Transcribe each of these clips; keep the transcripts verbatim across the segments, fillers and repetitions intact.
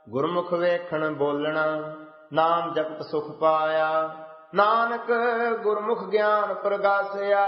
ਗੁਰਮੁਖ ਵੇਖਣ ਬੋਲਣਾ, ਨਾਮ ਜਪਤ ਸੁਖ ਪਾਇਆ। ਨਾਨਕ ਗੁਰਮੁਖ ਗਿਆਨ ਪ੍ਰਗਾਸਿਆ,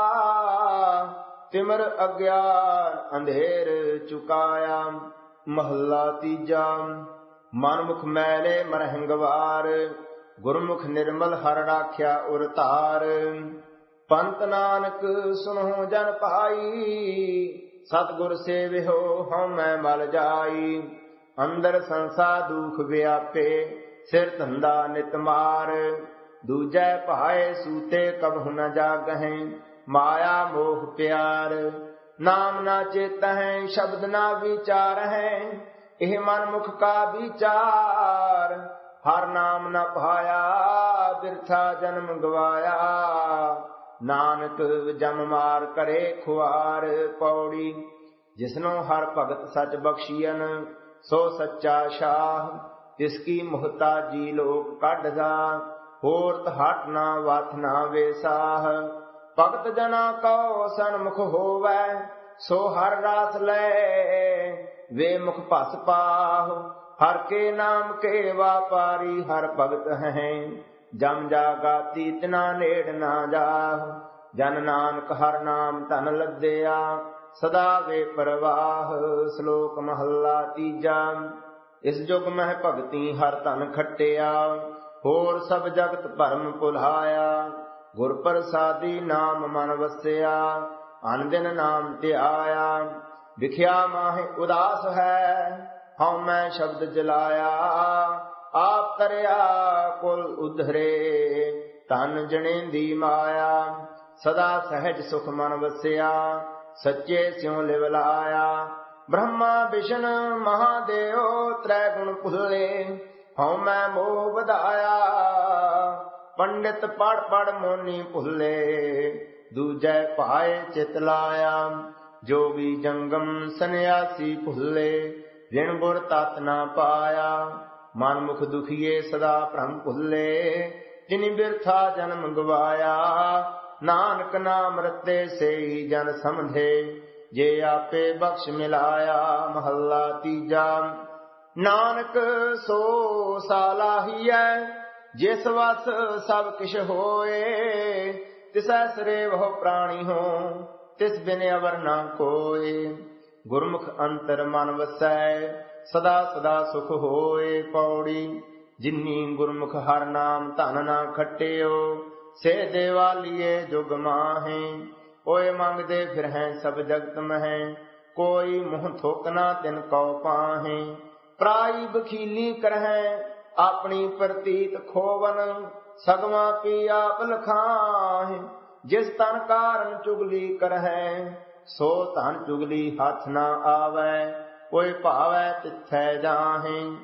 ਤਿਮਰ ਅਗਿਆਨ ਅੰਧੇਰ ਚੁਕਾਇਆ। ਮਹੱਲਾ ਤੀਜਾ। ਮਨਮੁਖ ਮੈਲੇ ਮਰਹਿੰਗਵਾਰ, ਗੁਰਮੁਖ ਨਿਰਮਲ ਹਰਿ ਰਾਖਿਆ ਉਰ ਧਾਰ। ਪੰਤ ਨਾਨਕ ਸੁਨਹੁ ਜਨ ਭਾਈ, ਸਤਿਗੁਰ ਸੇਵਿਓ ਹਉਮੈ ਮਲ ਜਾਈ। ਅੰਦਰ ਸੰਸਾ ਦੁਖ ਵਿਆਪੇ, ਸਿਰ ਧੰਦਾ ਨਿਤ ਮਾਰ। ਦੂਜੈ ਭਾਏ ਸੂਤੇ ਕਬਹੁ ਨ ਜਾਗਹਿ, ਮਾਇਆ ਮੋਹ ਪਿਆਰ। ਨਾਮ ਨਾ ਚੇਤਹਿ ਸ਼ਬਦ ਨਾ ਵਿਚਾਰਹਿ, ਇਹ ਮਨ ਮੁਖ ਕਾ ਵਿਚਾਰ। ਹਰ ਨਾਮ ਨ ਪਾਇਆ, ਬਿਰਥਾ ਜਨਮ ਗਵਾਇਆ। ਨਾਨਕ ਜਮ ਮਾਰ ਕਰੇ ਖੁਆਰ। ਪੌੜੀ। ਜਿਸਨੂੰ ਹਰ ਭਗਤ ਸਚ ਬਖਸ਼ੀਐਨ, ਸੋ ਸੱਚਾ ਸ਼ਾਹ। ਤਿਸ ਕੀ ਮੁਹਤਾਜੀ ਲੋਕ ਕੱਢਦਾ, ਹੋਰ ਹਟ ਨਾ ਵਥ ਨਾ ਵੇਸਾਹ। ਭਗਤ ਜਨਾ ਕਉ ਸਨਮੁਖ ਹੋਵੈ, ਸੋ ਹਰ ਰਾਸ ਲੈ। ਵੇ ਮੁਖ ਭਸ ਪਾਹੁ, ਹਰ ਕੇ ਨਾਮ ਕੇ ਵਾਪਾਰੀ। ਹਰ ਭਗਤ ਹੈ ਜਮ ਜਾਗਾਤੀ, ਤਿਨਾ ਨੇੜ ਨਾ ਜਾਹੁ। ਜਨ ਨਾਨਕ ਹਰ ਨਾਮ ਧਨ ਲੱਦਿਆ, ਸਦਾ ਵੇ ਪਰਵਾਹ। ਸ਼ਲੋਕ ਮਹੱਲਾ ਤੀਜਾ। ਇਸ ਜੁਗ ਮਹਿ ਭਗਤੀ ਹਰ ਧਨ ਖੱਟਿਆ, ਹੋਰ ਸਭ ਜਗਤ ਭਰਮ ਭੁਲਾਇਆ। ਗੁਰ ਪ੍ਰਸਾਦੀ ਨਾਮ ਮਨ ਵਸਿਆ, ਅਨ ਦਿਨ ਨਾਮ ਧਿਆਇਆ। ਵਿਖਿਆ ਮਾਹਿ ਉਦਾਸ ਹੈ, ਹਉਮੈ ਸ਼ਬਦ ਜਲਾਇਆ। ਆਪ ਤਰਿਆ ਕੁਲ ਉਧਰੇ, ਧਨ ਜਣੇਂਦੀ ਮਾਇਆ। ਸਦਾ ਸਹਿਜ ਸੁਖ ਮਨ ਵਸਿਆ, ਸੱਚੇ ਸਿਉ ਲਿਵ ਲਾਇਆ। ਬ੍ਰਹਮਾ ਵਿਸ਼ਨ ਮਹਾਦੇਵ, ਤ੍ਰੈ ਗੁਣ ਭੁੱਲੇ। ਹਉਮੈ ਮੋਹ ਵਧਾਇਆ, ਪੰਡਿਤ ਪੜ ਪੜ ਮੋਨੀ ਭੁੱਲੇ। ਦੂਜੈ ਭਾਏ ਚਿਤ ਲਾਇਆ, ਜੋਗੀ ਜੰਗਮ ਸੰਨਿਆਸੀ ਭੁੱਲੇ। ਰਿਣ ਗੁਰ ਤਤ ਨਾ ਪਾਇਆ, ਮਨ ਮੁਖ ਦੁਖੀਏ ਸਦਾ ਭ੍ਰਮ ਭੁੱਲੇ। ਜਿਨਿ ਬਿਰਥਾ ਜਨਮ ਗਵਾਇਆ, ਨਾਨਕ ਨਾਮ ਰਤੇ ਸੇਈ ਜਨ ਸਮਝੇ। ਜੇ ਆਪੇ ਬਖਸ਼ ਮਿਲਾਇਆ। ਮਹੱਲਾ ਤੀਜਾ। ਨਾਨਕ ਸੋ ਸਾਲਾਹੀਐ, ਜਿਸ ਵਸ ਸਭ ਕਿਛ ਹੋਏ। ਤਿਸੈ ਸਰੇ ਬਹੁ ਪ੍ਰਾਣੀ ਹੋ, ਤਿਸ ਬਿਨ ਅਵਰ ਨਾ ਕੋਇ। ਗੁਰਮੁਖ ਅੰਤਰ ਮਨ ਵਸੈ, ਸਦਾ ਸਦਾ ਸੁਖ ਹੋਏ। ਪੌੜੀ। ਜਿਨੀ ਗੁਰਮੁਖ ਹਰ ਨਾਮ ਧਨ ਨਾ ਖਟਿਓ, ਸੇ ਦੇਵਾਲੀਏ ਜੁਗ ਮਾਹੇ। ਓਏ ਮੰਗਦੇ ਫਿਰਹਿ ਸਭ ਜਗਤ ਮਹਿ, ਕੋਈ ਮੂੰਹ ਥੁੱਕ ਨਾ ਤਿਨ ਕਉ ਪਾਹੇ। ਪ੍ਰਾਈ ਬਖੀਲੀ ਕਰਹਿ, ਆਪਣੀ ਪ੍ਰਤੀਤ ਖੋਵਨ। ਸਗਵਾ ਪੀ ਆਪ ਲਖਾਹਿ, ਜਿਸ ਤਨ ਕਾਰਨ ਚੁਗਲੀ ਕਰਹਿ। ਸੋ ਧਨ ਚੁਗਲੀ ਹੱਥ ਨਾ ਆਵੈ, ਕੋਈ ਭਾਵੈ ਤਿੱਥੈ ਜਾਹੇ।